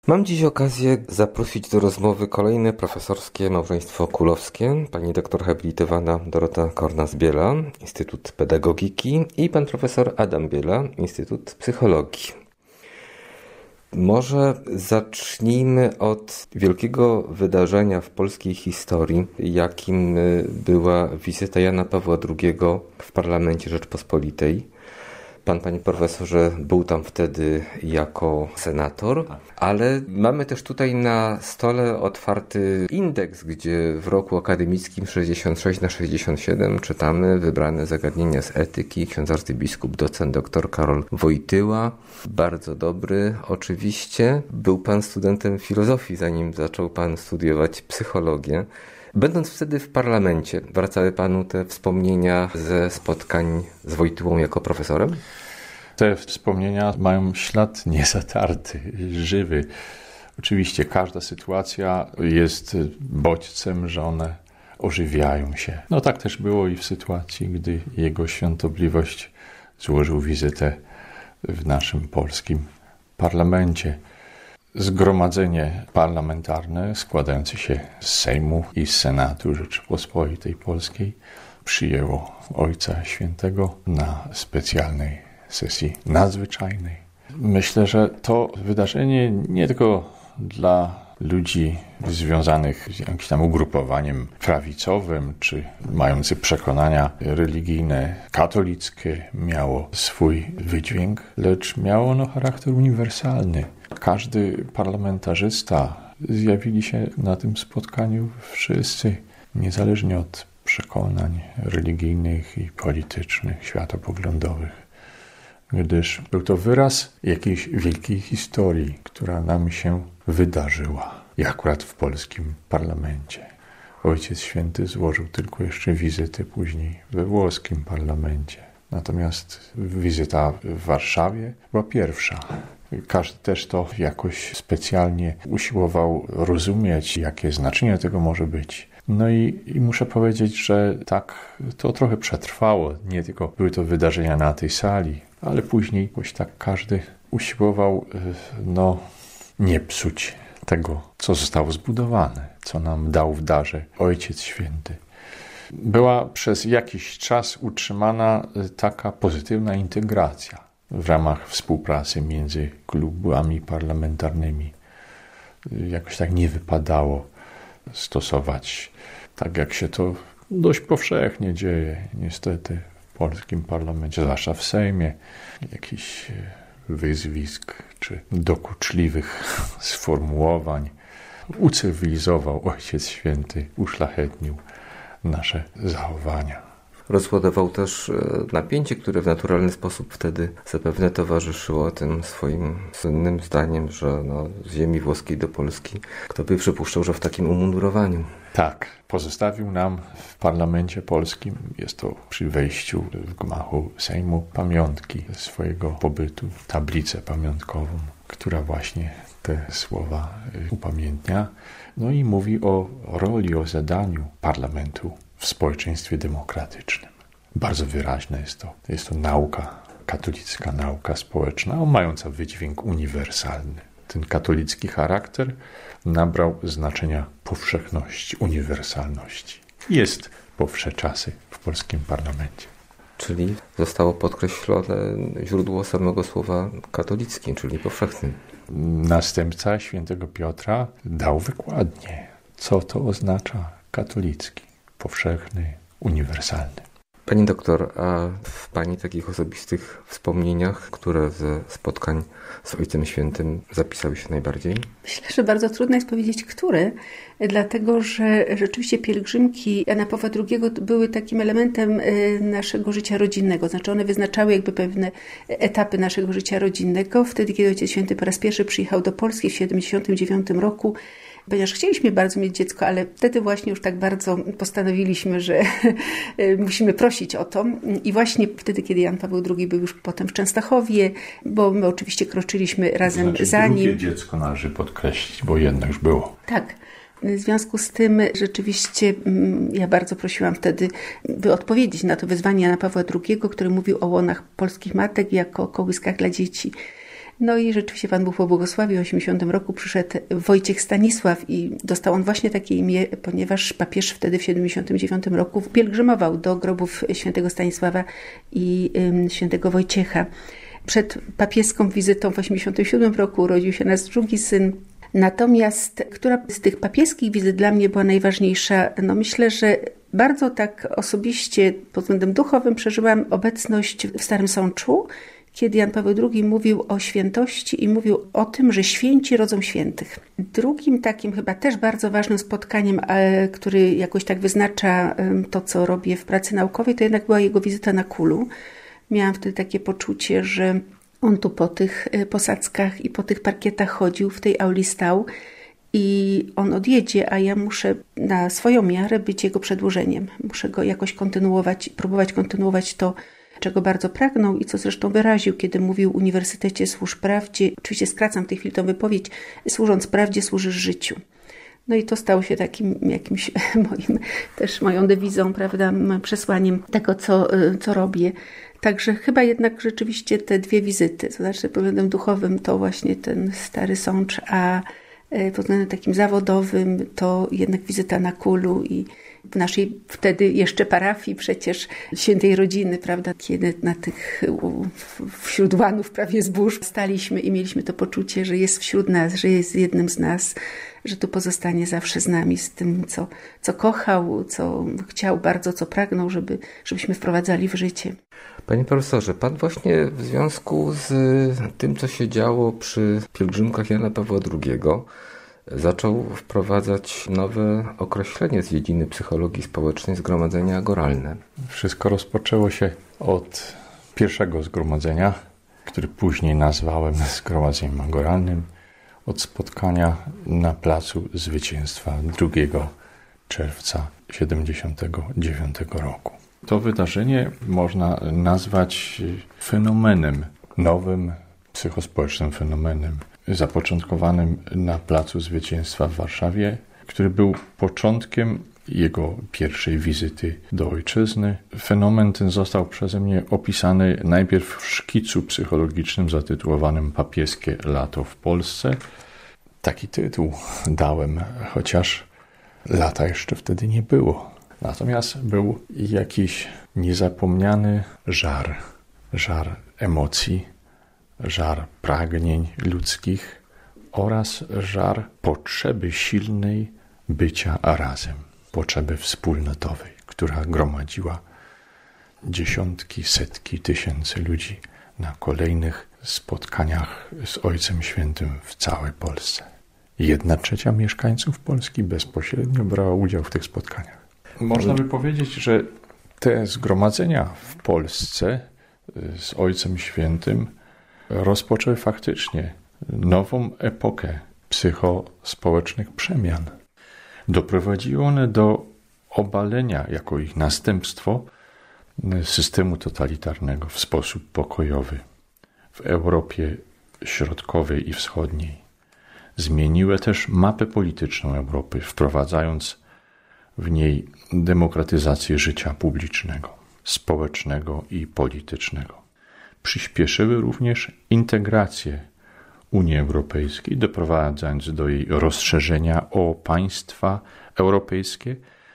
Mam dziś okazję zaprosić do rozmowy kolejne profesorskie małżeństwo kulowskie, pani doktor habilitowana Dorota Kornas-Biela, Instytut Pedagogiki i pan profesor Adam Biela, Instytut Psychologii. Może zacznijmy od wielkiego wydarzenia w polskiej historii, jakim była wizyta Jana Pawła II w Parlamencie Rzeczpospolitej. Pan, panie profesorze, był tam wtedy jako senator, ale mamy też tutaj na stole otwarty indeks, gdzie w roku akademickim 66/67 czytamy wybrane zagadnienia z etyki, ksiądz arcybiskup, docent dr Karol Wojtyła. Bardzo dobry oczywiście. Był pan studentem filozofii, zanim zaczął pan studiować psychologię. Będąc wtedy w parlamencie, wracały panu te wspomnienia ze spotkań z Wojtyłą jako profesorem? Te wspomnienia mają ślad niezatarty, żywy. Oczywiście każda sytuacja jest bodźcem, że one ożywiają się. No tak też było i w sytuacji, gdy jego świątobliwość złożył wizytę w naszym polskim parlamencie. Zgromadzenie parlamentarne składające się z Sejmu i z Senatu Rzeczypospolitej Polskiej przyjęło Ojca Świętego na specjalnej sesji nadzwyczajnej. Myślę, że to wydarzenie nie tylko dla ludzi związanych z jakimś tam ugrupowaniem prawicowym, czy mających przekonania religijne, katolickie, miało swój wydźwięk, lecz miało ono charakter uniwersalny. Każdy parlamentarzysta, zjawili się na tym spotkaniu wszyscy, niezależnie od przekonań religijnych i politycznych, światopoglądowych, gdyż był to wyraz jakiejś wielkiej historii, która nam się wydarzyła. I akurat w polskim parlamencie. Ojciec Święty złożył tylko jeszcze wizytę później we włoskim parlamencie. Natomiast wizyta w Warszawie była pierwsza. Każdy też to jakoś specjalnie usiłował rozumieć, jakie znaczenie tego może być. No i muszę powiedzieć, że tak to trochę przetrwało. Nie tylko były to wydarzenia na tej sali, ale później jakoś tak każdy usiłował nie psuć tego, co zostało zbudowane, co nam dał w darze Ojciec Święty. Była przez jakiś czas utrzymana taka pozytywna integracja w ramach współpracy między klubami parlamentarnymi. Jakoś tak nie wypadało stosować, tak jak się to dość powszechnie dzieje niestety w polskim parlamencie, zwłaszcza w Sejmie, jakichś wyzwisk czy dokuczliwych sformułowań. Ucywilizował Ojciec Święty, uszlachetnił nasze zachowania. Rozładował też napięcie, które w naturalny sposób wtedy zapewne towarzyszyło tym swoim słynnym zdaniem, że z ziemi włoskiej do Polski kto by przypuszczał, że w takim umundurowaniu. Tak, pozostawił nam w parlamencie polskim, jest to przy wejściu w gmachu Sejmu, pamiątki swojego pobytu, tablicę pamiątkową, która właśnie te słowa upamiętnia. No i mówi o roli, o zadaniu parlamentu w społeczeństwie demokratycznym. Bardzo wyraźne jest to. Jest to nauka, katolicka nauka społeczna, mająca wydźwięk uniwersalny. Ten katolicki charakter nabrał znaczenia powszechności, uniwersalności. Jest po wsze czasy w polskim parlamencie. Czyli zostało podkreślone źródło samego słowa katolicki, czyli powszechny. Następca świętego Piotra dał wykładnię, co to oznacza katolicki, powszechny, uniwersalny. Pani doktor, a w pani takich osobistych wspomnieniach, które ze spotkań z Ojcem Świętym zapisały się najbardziej? Myślę, że bardzo trudno jest powiedzieć, które, dlatego że rzeczywiście pielgrzymki Jana Pawła II były takim elementem naszego życia rodzinnego. Znaczy one wyznaczały jakby pewne etapy naszego życia rodzinnego. Wtedy, kiedy Ojciec Święty po raz pierwszy przyjechał do Polski w 1979 roku, ponieważ chcieliśmy bardzo mieć dziecko, ale wtedy właśnie już tak bardzo postanowiliśmy, że musimy prosić o to. I właśnie wtedy, kiedy Jan Paweł II był już potem w Częstochowie, bo my oczywiście kroczyliśmy razem za nim. Drugie dziecko należy podkreślić, bo jedno już było. Tak. W związku z tym rzeczywiście ja bardzo prosiłam wtedy, by odpowiedzieć na to wyzwanie Jana Pawła II, który mówił o łonach polskich matek jako o kołyskach dla dzieci. No i rzeczywiście Pan Bóg pobłogosławił. W 80 roku przyszedł Wojciech Stanisław i dostał on właśnie takie imię, ponieważ papież wtedy w 79 roku pielgrzymował do grobów świętego Stanisława i świętego Wojciecha. Przed papieską wizytą w 87 roku urodził się nasz drugi syn. Natomiast która z tych papieskich wizyt dla mnie była najważniejsza? No myślę, że bardzo tak osobiście pod względem duchowym przeżyłam obecność w Starym Sączu, kiedy Jan Paweł II mówił o świętości i mówił o tym, że święci rodzą świętych. Drugim takim chyba też bardzo ważnym spotkaniem, który jakoś tak wyznacza to, co robię w pracy naukowej, to jednak była jego wizyta na Kulu. Miałam wtedy takie poczucie, że on tu po tych posadzkach i po tych parkietach chodził, w tej auli stał i on odjedzie, a ja muszę na swoją miarę być jego przedłużeniem. Muszę go jakoś kontynuować, próbować kontynuować to, czego bardzo pragnął i co zresztą wyraził, kiedy mówił: Uniwersytecie służ prawdzie. Oczywiście skracam w tej chwili tę wypowiedź. Służąc prawdzie, służysz życiu. No i to stało się takim jakimś moją dewizą, prawda, przesłaniem tego, co robię. Także chyba jednak rzeczywiście te dwie wizyty, to znaczy pod względem duchowym to właśnie ten Stary Sącz, a pod względem takim zawodowym to jednak wizyta na Kulu i w naszej wtedy jeszcze parafii przecież Świętej Rodziny, prawda, kiedy na tych wśród łanów prawie zbóż staliśmy i mieliśmy to poczucie, że jest wśród nas, że jest jednym z nas, że tu pozostanie zawsze z nami, z tym, co kochał, co chciał bardzo, co pragnął, żebyśmy wprowadzali w życie. Panie profesorze, pan właśnie w związku z tym, co się działo przy pielgrzymkach Jana Pawła II, zaczął wprowadzać nowe określenie z dziedziny psychologii społecznej, zgromadzenia agoralne. Wszystko rozpoczęło się od pierwszego zgromadzenia, które później nazwałem zgromadzeniem agoralnym, od spotkania na Placu Zwycięstwa 2 czerwca 1979 roku. To wydarzenie można nazwać fenomenem, nowym psychospołecznym fenomenem, zapoczątkowanym na Placu Zwycięstwa w Warszawie, który był początkiem jego pierwszej wizyty do ojczyzny. Fenomen ten został przeze mnie opisany najpierw w szkicu psychologicznym zatytułowanym Papieskie lato w Polsce. Taki tytuł dałem, chociaż lata jeszcze wtedy nie było. Natomiast był jakiś niezapomniany żar emocji, żar pragnień ludzkich oraz żar potrzeby silnej bycia razem, potrzeby wspólnotowej, która gromadziła dziesiątki, setki tysięcy ludzi na kolejnych spotkaniach z Ojcem Świętym w całej Polsce. 1/3 mieszkańców Polski bezpośrednio brała udział w tych spotkaniach. Można by powiedzieć, że te zgromadzenia w Polsce z Ojcem Świętym rozpoczęły faktycznie nową epokę psychospołecznych przemian. Doprowadziły one do obalenia jako ich następstwo systemu totalitarnego w sposób pokojowy w Europie Środkowej i Wschodniej. Zmieniły też mapę polityczną Europy, wprowadzając w niej demokratyzację życia publicznego, społecznego i politycznego. Przyspieszyły również integrację Unii Europejskiej, doprowadzając do jej rozszerzenia o państwa europejskie,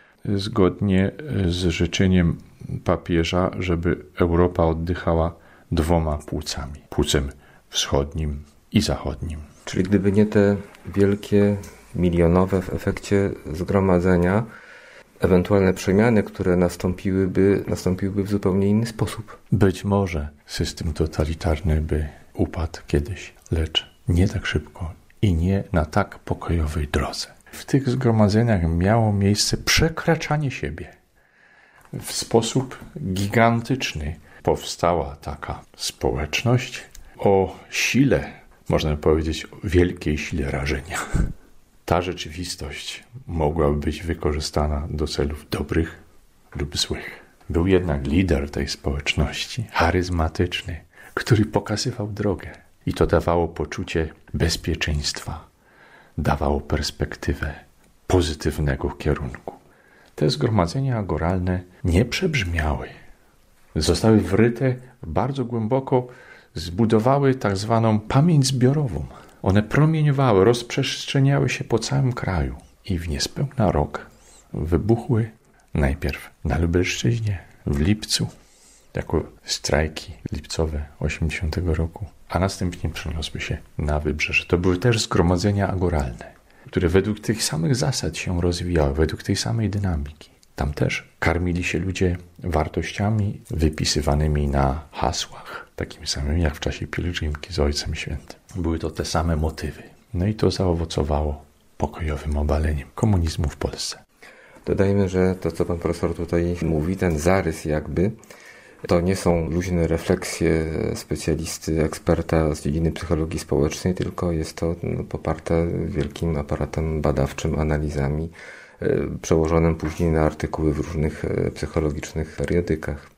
zgodnie z życzeniem papieża, żeby Europa oddychała 2 płucami, płucem wschodnim i zachodnim. Czyli gdyby nie te wielkie, milionowe w efekcie zgromadzenia, ewentualne przemiany, które nastąpiłyby w zupełnie inny sposób. Być może system totalitarny by upadł kiedyś, lecz nie tak szybko i nie na tak pokojowej drodze. W tych zgromadzeniach miało miejsce przekraczanie siebie. W sposób gigantyczny powstała taka społeczność o sile, można powiedzieć, o wielkiej sile rażenia. Ta rzeczywistość mogłaby być wykorzystana do celów dobrych lub złych. Był jednak lider tej społeczności, charyzmatyczny, który pokazywał drogę. I to dawało poczucie bezpieczeństwa, dawało perspektywę pozytywnego kierunku. Te zgromadzenia agoralne nie przebrzmiały. Zostały wryte bardzo głęboko zbudowały tak zwaną pamięć zbiorową. One promieniowały, rozprzestrzeniały się po całym kraju i w niespełna rok wybuchły najpierw na Lubelszczyźnie w lipcu, jako strajki lipcowe 80 roku, a następnie przeniosły się na Wybrzeże. To były też zgromadzenia agoralne, które według tych samych zasad się rozwijały, według tej samej dynamiki. Tam też karmili się ludzie wartościami wypisywanymi na hasłach, takimi samymi jak w czasie pielgrzymki z Ojcem Świętym. Były to te same motywy. No i to zaowocowało pokojowym obaleniem komunizmu w Polsce. Dodajmy, że to, co pan profesor tutaj mówi, ten zarys jakby, to nie są luźne refleksje specjalisty, eksperta z dziedziny psychologii społecznej, tylko jest to poparte wielkim aparatem badawczym, analizami, przełożonym później na artykuły w różnych psychologicznych periodykach.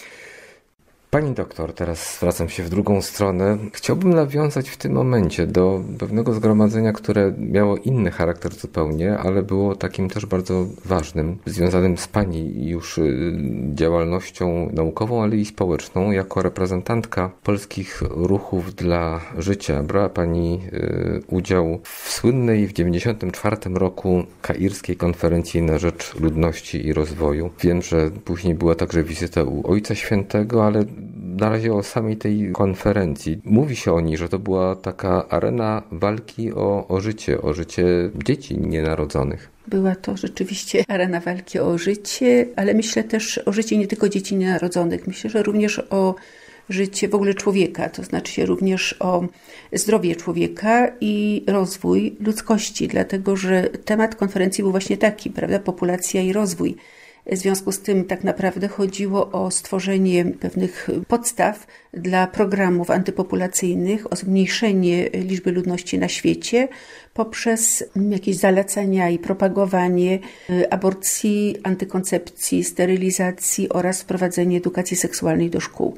Pani doktor, teraz zwracam się w drugą stronę. Chciałbym nawiązać w tym momencie do pewnego zgromadzenia, które miało inny charakter zupełnie, ale było takim też bardzo ważnym, związanym z Pani już działalnością naukową, ale i społeczną. Jako reprezentantka polskich ruchów dla życia brała Pani udział w słynnej w 1994 roku kairskiej konferencji na rzecz ludności i rozwoju. Wiem, że później była także wizyta u Ojca Świętego, ale na razie o samej tej konferencji. Mówi się o niej, że to była taka arena walki o życie dzieci nienarodzonych. Była to rzeczywiście arena walki o życie, ale myślę też o życie nie tylko dzieci nienarodzonych. Myślę, że również o życie w ogóle człowieka, to znaczy również o zdrowie człowieka i rozwój ludzkości, dlatego że temat konferencji był właśnie taki, prawda, populacja i rozwój. W związku z tym tak naprawdę chodziło o stworzenie pewnych podstaw dla programów antypopulacyjnych, o zmniejszenie liczby ludności na świecie poprzez jakieś zalecenia i propagowanie aborcji, antykoncepcji, sterylizacji oraz wprowadzenie edukacji seksualnej do szkół.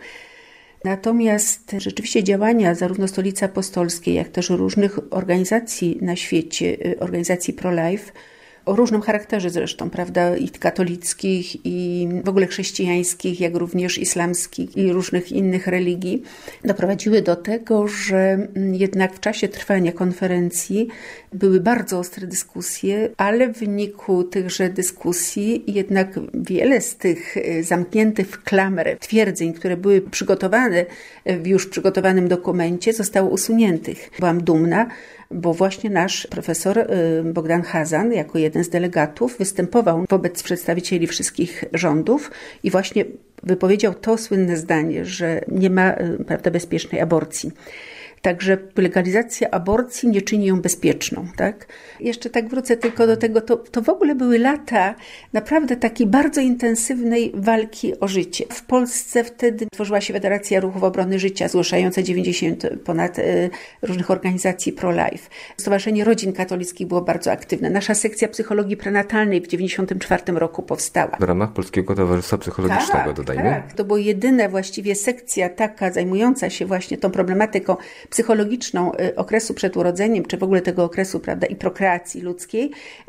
Natomiast rzeczywiście działania zarówno Stolicy Apostolskiej, jak też różnych organizacji na świecie, organizacji pro-life, o różnym charakterze zresztą, prawda, i katolickich, i w ogóle chrześcijańskich, jak również islamskich i różnych innych religii, doprowadziły do tego, że jednak w czasie trwania konferencji były bardzo ostre dyskusje, ale w wyniku tychże dyskusji jednak wiele z tych zamkniętych w klamrę twierdzeń, które były przygotowane w już przygotowanym dokumencie, zostało usuniętych. Byłam dumna, bo właśnie nasz profesor Bogdan Chazan, jako jeden z delegatów, występował wobec przedstawicieli wszystkich rządów i właśnie wypowiedział to słynne zdanie, że nie ma, prawda, bezpiecznej aborcji. Także legalizacja aborcji nie czyni ją bezpieczną, tak? Jeszcze tak wrócę tylko do tego, to w ogóle były lata naprawdę takiej bardzo intensywnej walki o życie. W Polsce wtedy tworzyła się Federacja Ruchów Obrony Życia, zgłaszająca 90 ponad różnych organizacji pro-life. Stowarzyszenie Rodzin Katolickich było bardzo aktywne. Nasza sekcja psychologii prenatalnej w 1994 roku powstała. W ramach Polskiego Towarzystwa Psychologicznego, dodajmy. Tak, to była jedyna właściwie sekcja taka zajmująca się właśnie tą problematyką psychologiczną okresu przed urodzeniem, czy w ogóle tego okresu, prawda, i prokreacji ludzkiej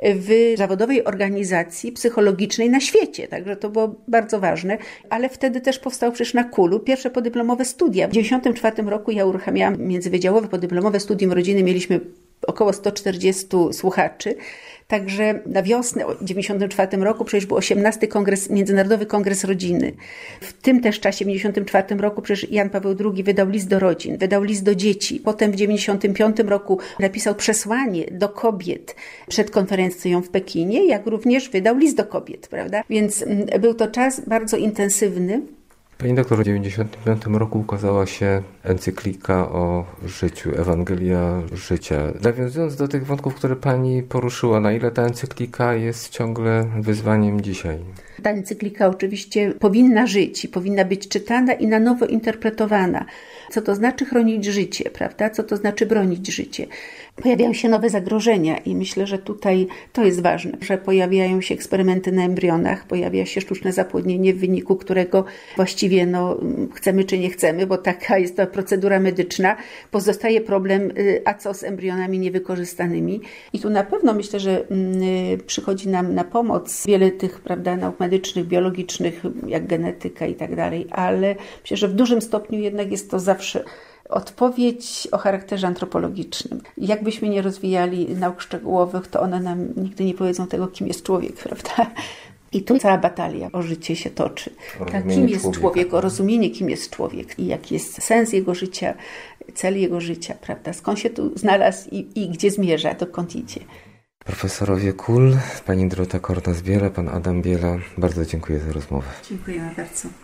w zawodowej organizacji psychologicznej na świecie. Także to było bardzo ważne. Ale wtedy też powstało przecież na KUL-u pierwsze podyplomowe studia. W 1994 roku ja uruchamiałam międzywydziałowe podyplomowe studium rodziny. Mieliśmy około 140 słuchaczy. Także na wiosnę w 1994 roku przecież był 18. Międzynarodowy Kongres Rodziny. W tym też czasie, w 1994 roku przecież Jan Paweł II wydał list do rodzin, wydał list do dzieci. Potem w 1995 roku napisał przesłanie do kobiet przed konferencją w Pekinie, jak również wydał list do kobiet, prawda? Więc był to czas bardzo intensywny. Pani doktor, w 1995 roku ukazała się encyklika o życiu, Ewangelia Życia. Nawiązując do tych wątków, które Pani poruszyła, na ile ta encyklika jest ciągle wyzwaniem dzisiaj? Ta encyklika oczywiście powinna żyć i powinna być czytana i na nowo interpretowana. Co to znaczy chronić życie, prawda? Co to znaczy bronić życie? pojawiają się nowe zagrożenia i myślę, że tutaj to jest ważne, że pojawiają się eksperymenty na embrionach, pojawia się sztuczne zapłodnienie, w wyniku którego właściwie chcemy czy nie chcemy, bo taka jest ta procedura medyczna, pozostaje problem, a co z embrionami niewykorzystanymi. I tu na pewno myślę, że przychodzi nam na pomoc wiele tych, nauk medycznych, biologicznych, jak genetyka i tak dalej, ale myślę, że w dużym stopniu jednak jest to zawsze odpowiedź o charakterze antropologicznym. Jakbyśmy nie rozwijali nauk szczegółowych, to one nam nigdy nie powiedzą tego, kim jest człowiek, prawda? I tu cała batalia o życie się toczy. Kim jest człowiek, o rozumienie, kim jest człowiek i jaki jest sens jego życia, cel jego życia, prawda? Skąd się tu znalazł i gdzie zmierza, dokąd idzie. Profesorowie Kul, pani Dorota Kornas-Biela, pan Adam Biela, bardzo dziękuję za rozmowę. Dziękujemy bardzo.